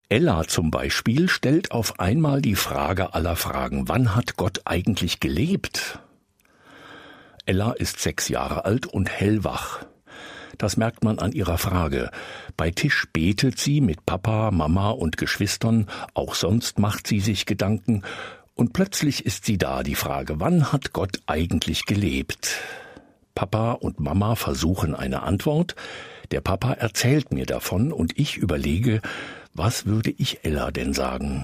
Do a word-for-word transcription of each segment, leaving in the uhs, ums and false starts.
Ella zum Beispiel stellt auf einmal die Frage aller Fragen: Wann hat Gott eigentlich gelebt? Ella ist sechs Jahre alt und hellwach. Das merkt man an ihrer Frage. Bei Tisch betet sie mit Papa, Mama und Geschwistern, auch sonst macht sie sich Gedanken. Und plötzlich ist sie da, die Frage: Wann hat Gott eigentlich gelebt? Papa und Mama versuchen eine Antwort. Der Papa erzählt mir davon und ich überlege, was würde ich Ella denn sagen?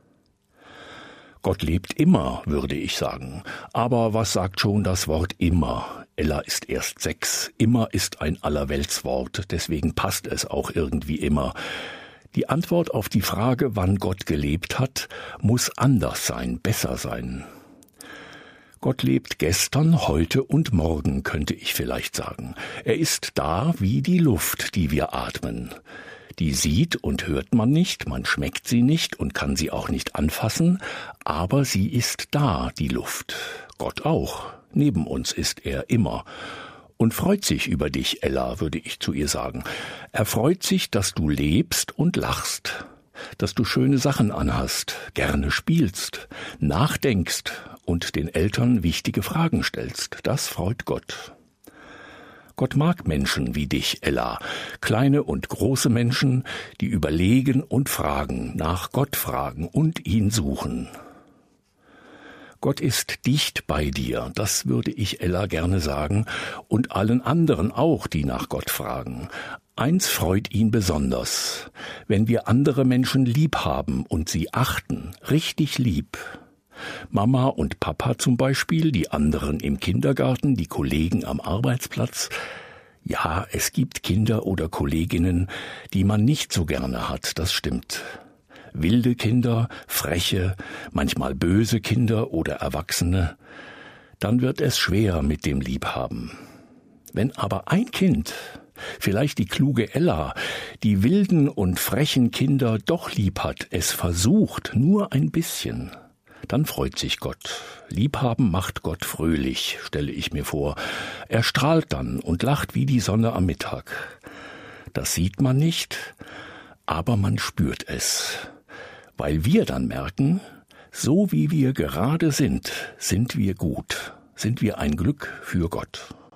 Gott lebt immer, würde ich sagen. Aber was sagt schon das Wort immer? Ella ist erst sechs. Immer ist ein Allerweltswort, deswegen passt es auch irgendwie immer. Die Antwort auf die Frage, wann Gott gelebt hat, muss anders sein, besser sein. Gott lebt gestern, heute und morgen, könnte ich vielleicht sagen. Er ist da wie die Luft, die wir atmen. Die sieht und hört man nicht, man schmeckt sie nicht und kann sie auch nicht anfassen, aber sie ist da, die Luft. Gott auch. Neben uns ist er immer. Und freut sich über dich, Ella, würde ich zu ihr sagen. Er freut sich, dass du lebst und lachst, dass du schöne Sachen anhast, gerne spielst, nachdenkst und den Eltern wichtige Fragen stellst. Das freut Gott. Gott mag Menschen wie dich, Ella, kleine und große Menschen, die überlegen und fragen, nach Gott fragen und ihn suchen. Gott ist dicht bei dir, das würde ich Ella gerne sagen, und allen anderen auch, die nach Gott fragen. Eins freut ihn besonders, wenn wir andere Menschen lieb haben und sie achten, richtig lieb. Mama und Papa zum Beispiel, die anderen im Kindergarten, die Kollegen am Arbeitsplatz. Ja, es gibt Kinder oder Kolleginnen, die man nicht so gerne hat, das stimmt. Wilde Kinder, freche, manchmal böse Kinder oder Erwachsene. Dann wird es schwer mit dem Liebhaben. Wenn aber ein Kind, vielleicht die kluge Ella, die wilden und frechen Kinder doch lieb hat, es versucht, nur ein bisschen, dann freut sich Gott. Liebhaben macht Gott fröhlich, stelle ich mir vor. Er strahlt dann und lacht wie die Sonne am Mittag. Das sieht man nicht, aber man spürt es. Weil wir dann merken, so wie wir gerade sind, sind wir gut, sind wir ein Glück für Gott.